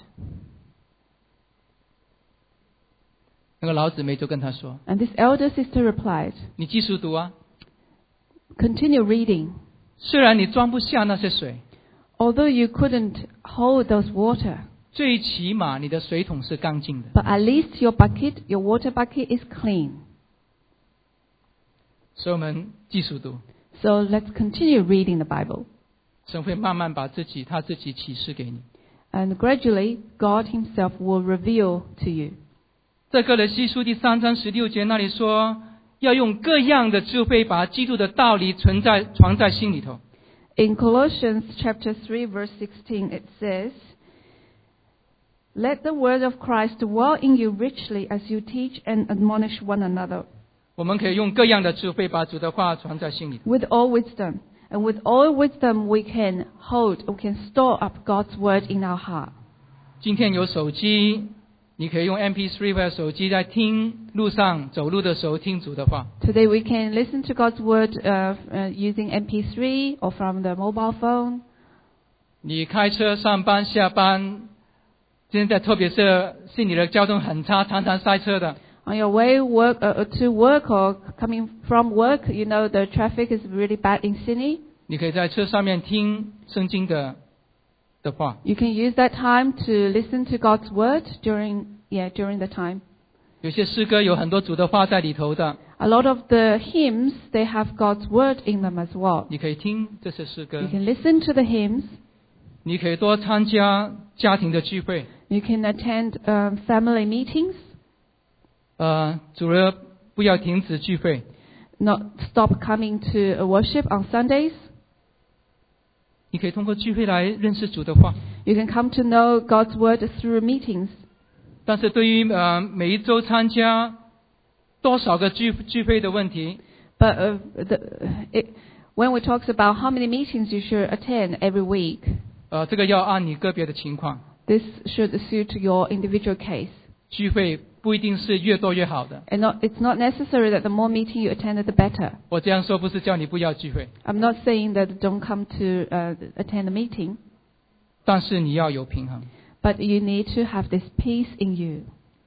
那个老姊妹就跟她说 And this elder sister replied, 你继续读啊， "Continue reading. 虽然你装不下那些水， Although you couldn't hold those water, 最起码你的水桶是干净的。 but at least your water bucket is clean." 所以我们继续读， So let's continue reading the Bible. 神会慢慢把他自己启示给你。 And gradually, God Himself will reveal to you. 在哥罗西书第3章16节那里说，要用各样的智慧把基督的道理藏在心里头。 In Colossians chapter 3 verse 16 it says, "Let the word of Christ dwell in you richly as you teach and admonish one another." 我们可以用各样的智慧把主的话藏在心里。 With all wisdom. And with all wisdom we can store up God's word in our heart. 今天有手机，你可以用 MP3 或者手机在路上走路的时候听主的话。 Today we can listen to God's word using MP3 or from the mobile phone. 你开车上班下班，现在特别是悉尼的交通很差，常常塞车的。 On your way to work or coming from work, you know the traffic is really bad in Sydney. 你可以在车上面听圣经的话。 You can use that time to listen to God's word during the time. 有些诗歌有很多主的话在里头的。 A lot of the hymns, they have God's word in them as well. 你可以听这些诗歌。 You can listen to the hymns. 你可以多参加家庭的聚会。 You can attend family meetings. 主要不要停止聚会。 Not stop coming to worship on Sundays. 你可以通过聚会来认识主的话。 You can come to know God's word through meetings. 但是对于每一周参加多少个聚会的问题， But when we talk about how many meetings you should attend every week, 这个要按你个别的情况。 this should suit your individual case. 聚会不一定是越多越好的。 And it's not necessary that the more meeting you attend, the better. 我这样说不是叫你不要聚会， I'm not saying that don't come to attend a meeting, 但是你要有平衡。 but you need to have this peace in you.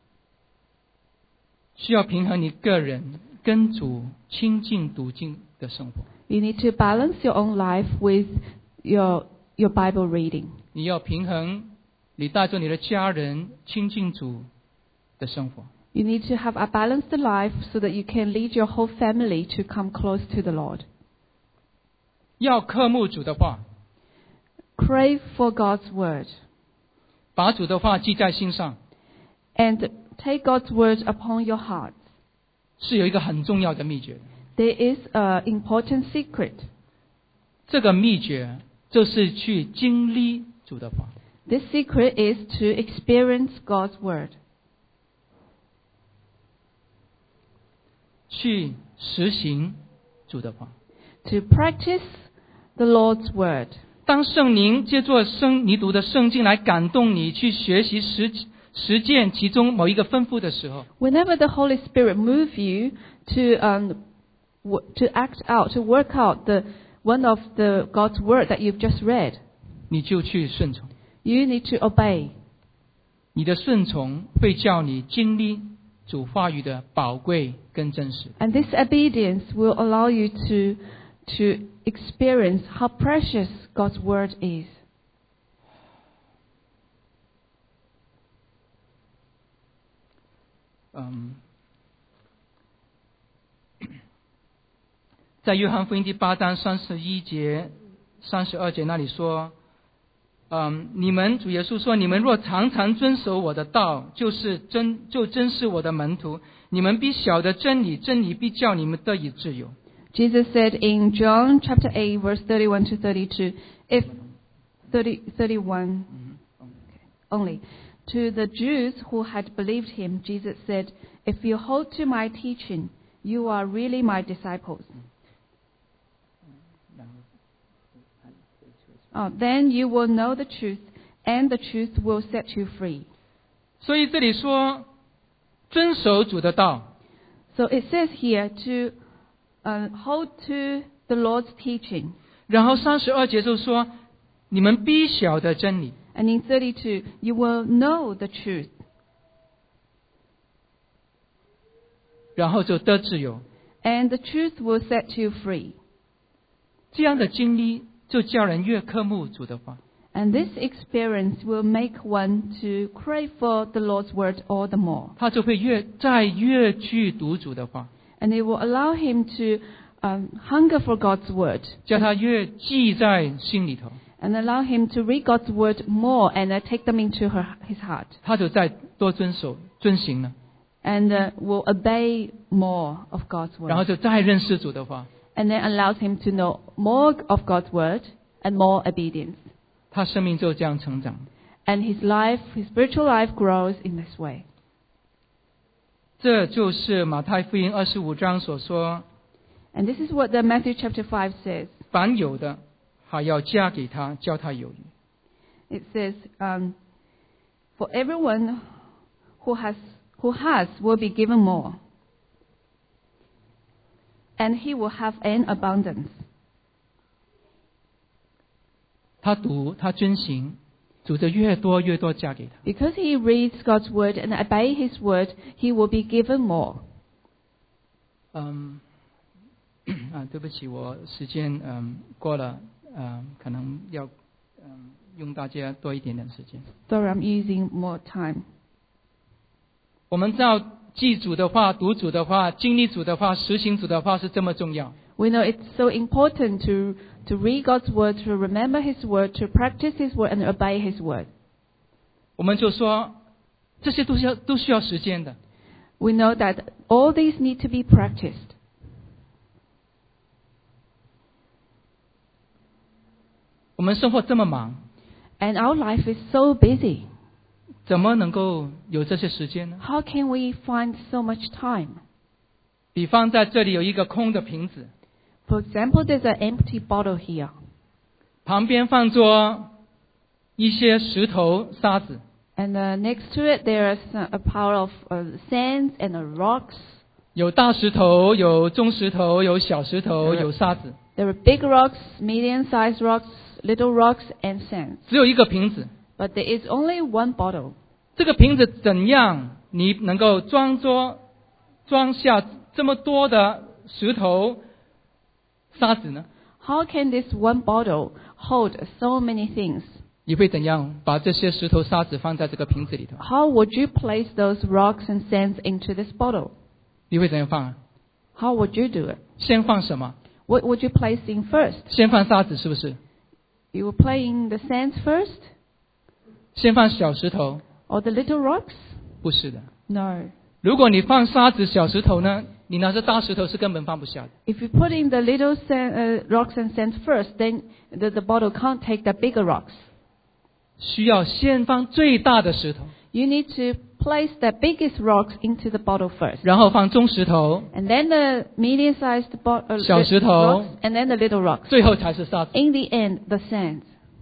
需要平衡你个人跟主亲近笃敬的生活。 You need to balance your own life with your Bible reading. 你要平衡你带着你的家人亲近主的生活。 You need to have a balanced life so that you can lead your whole family to come close to the Lord. 要渴慕主的话， Crave for God's word. 把主的话记在心上， And take God's word upon your heart. 是有一个很重要的秘诀。 There is an important secret. 这个秘诀就是去经历主的话。 This secret is to experience God's word. 去实行主的话。 To practice the Lord's word. 当圣灵借着你读的圣经来感动你去学习实践其中某一个吩咐的时候， Whenever the Holy Spirit moves you to act out, to work out one of the God's word that you've just read, 你就去顺从。 you need to obey. 你的顺从会叫你经历主话语的宝贵跟真实。 And this obedience will allow you to experience how precious God's word is. 在约翰福音第8章31节、32节那里说， 你们主耶稣说，你们若常常遵守我的道，就真是我的门徒。你们必晓得真理，真理必叫你们得以自由。 Jesus said in John chapter 8, verse 31 to 32, if 31 only. To the Jews who had believed him, Jesus said, if you hold to my teaching, you are really my disciples. Then you will know the truth, and the truth will set you free. 所以这里说遵守主的道。 So it says here to hold to the Lord's teaching. 然后32节就说你们必晓得真理。 And in 32, you will know the truth. 然后就得自由。 And the truth will set you free. 这样的经历就叫人越渴慕主的话。 And this experience will make one to crave for the Lord's word all the more. 他就会越去读主的话。 And it will allow him to hunger for God's word. 叫他越记在心里头。 And allow him to read God's word more and take them into his heart. 他就再多遵行了。 And will obey more of God's word. 然后就再认识主的话。 And then allows him to know more of God's word and more obedience. 他生命就这样成长。 And his spiritual life grows in this way. 这就是马太福音25章所说。 And this is what the Matthew chapter 5 says. 凡有的还要加给他，叫他有余。 It says, for everyone who has will be given more, and he will have an abundance. 他读，他遵行，主就越多加给他。 Because he reads God's word and obey His word, he will be given more. 对不起，我时间过了，可能要用大家多一点点时间。 Sorry, I'm using more time. 我们知道记主的话、读主的话、经历主的话、实行主的话是这么重要。 We know it's so important to read God's word, to remember His word, to practice His word, and obey His word. 我们就说这些都需要时间的。 We know that all these need to be practiced. 我们生活这么忙 And our life is so busy. 怎么能够有这些时间呢？ How can we find so much time? 比方在这里有一个空的瓶子， For example, there's an empty bottle here. 旁边放着一些石头、沙子。 And next to it, there's a pile of sands and rocks. 有大石头，有中石头，有小石头，有沙子。 There are big rocks, medium-sized rocks, little rocks, and sands. 只有一个瓶子。 But there is only one bottle. 这个瓶子怎样你能够装下这么多的石头、沙子呢？ How can this one bottle hold so many things? 你会怎样把这些石头、沙子放在这个瓶子里头？ How would you place those rocks and sands into this bottle? 你会怎样放啊？ How would you do it? 先放什么？ What would you place in first? 先放沙子是不是？ You will play in the sands first? 先放小石头？ Or the little rocks? 不是的。 No. 如果你放沙子、小石头呢，你拿着大石头是根本放不下的。 If you put in the little rocks and sands first, then the bottle can't take the bigger rocks. 需要先放最大的石头。 You need to place the biggest rocks into the bottle first. 然后放中石头。 And then the medium-sized 小石头。 rocks, and then the little rocks. 最后才是沙子。 In the end, the sands.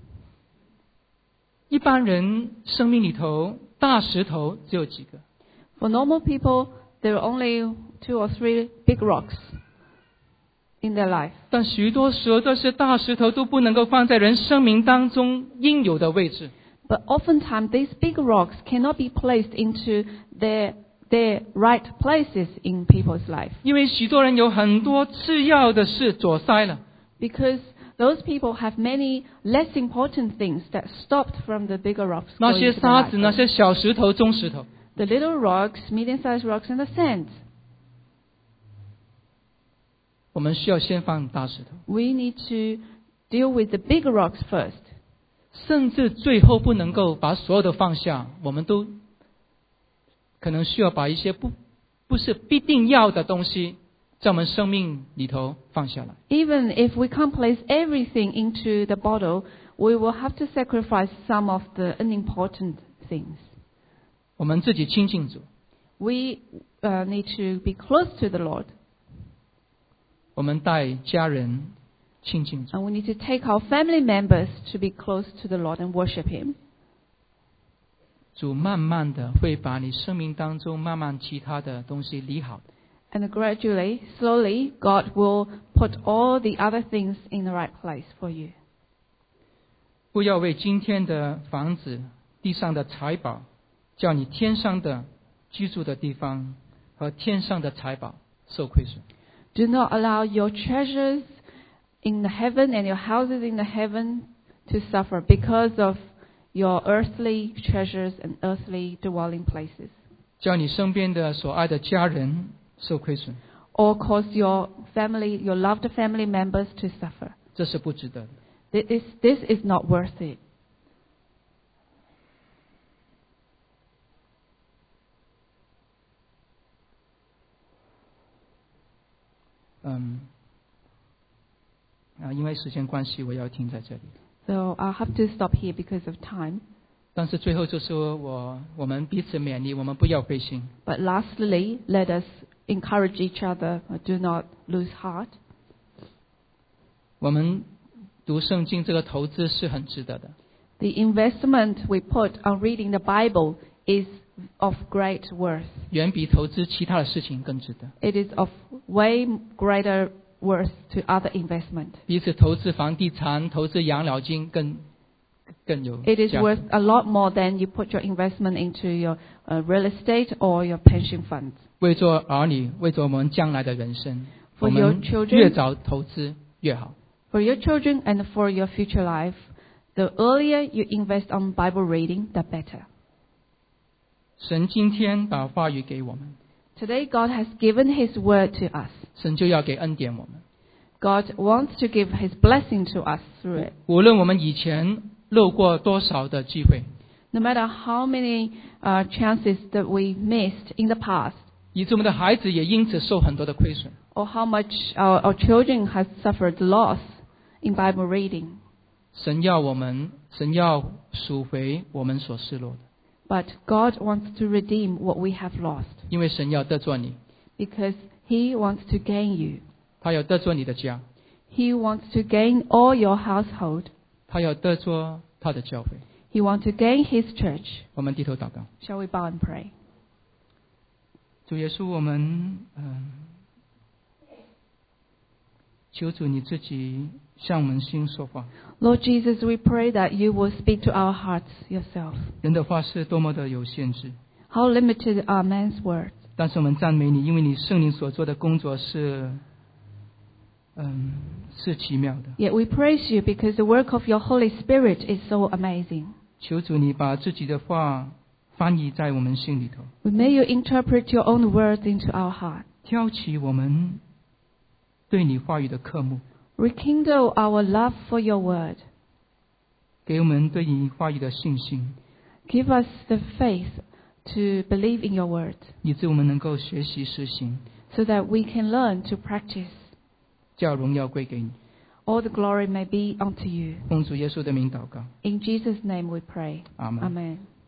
一般人生命里头大石头只有几个。 For normal people, there are only 2 or 3 big rocks in their life. 但许多时候，这些大石头都不能够放在人生命当中应有的位置。 But oftentimes, these big rocks cannot be placed into their right places in people's life. 因为许多人有很多次要的事阻塞了。 Because those people have many less important things that stopped from the bigger rocks. 那些沙子，那些小石头、中石头。 The little rocks, medium-sized rocks, and the sands. 我们需要先放大石头。 We need to deal with the big rocks first. 甚至最后不能够把所有的放下，我们都可能需要把一些不是必定要的东西在我们生命里头放下来。 Even if we can't place everything into the bottle, we will have to sacrifice some of the unimportant things. 我们自己亲近主， We need to be close to the Lord. 我们带家人亲近主， And we need to take our family members to be close to the Lord and worship Him. 主慢慢的会把你生命当中慢慢其他的东西理好。 And gradually, slowly, God will put all the other things in the right place for you. 不要为今天的房子、地上的财宝，叫你天上的居住的地方和天上的财宝受亏损。 Do not allow your treasures in the heaven and your houses in the heaven to suffer because of your earthly treasures and earthly dwelling places. 叫你身边的所爱的家人受亏损， Or cause your family, your loved family members to suffer. 这是不值得的。 This is not worth it. 因为时间关系，我要停在这里。 So I'll have to stop here because of time. 但是最后就是我们彼此勉励，我们不要灰心。 But lastly, let us encourage each other. Do not lose heart. 我们读圣经这个投资是很值得的。 The investment we put on reading the Bible is of great worth. 远比投资其他的事情更值得。 It is of way greater worth to other investment. 彼此投资房地产、投资养老金更有价值。 It is worth a lot more than you put your investment into your real estate or your pension funds. 为做儿女，为做我们将来的人生， For 我 your 们 children 越早投资越好。 For your children and for your future life, the earlier you invest on Bible reading, the better. 神今天把话语给我们， Today God has given His word to us. 神就要给恩典我们。 God wants to give His blessing to us through it. 无论我们以前漏过多少的机会， No matter how many chances that we missed in the past, 以致我们的孩子也因此受很多的亏损。 or how much our children have suffered loss in Bible reading. 神要赎回我们所失落的， But God wants to redeem what we have lost, 因为神要得着你， because He wants to gain you. 他要得着你的家， He wants to gain all your household. 他要得着他的教会。 He wants to gain His church. 我们低头祷告。 Shall we bow and pray? 主耶稣，我们求主你自己向我们心说话。 Lord Jesus, we pray that you will speak to our hearts yourself. 人的话是多么的有限制， How limited are man's words. 但是我们赞美你，因为你圣灵所做的工作是奇妙的。 Yet we praise you because the work of your Holy Spirit is so amazing. 求主你把自己的话翻译在我们心里头， May you interpret your own words into our heart. 挑起我们对你话语的渴慕， Rekindle our love for your word. 给我们对你话语的信心， Give us the faith to believe in your word, 以致我们能够学习实行， so that we can learn to practice. 叫荣耀归给你。 All the glory may be unto you. 奉主耶稣的名祷告， In Jesus' name we pray. 阿门。 Amen.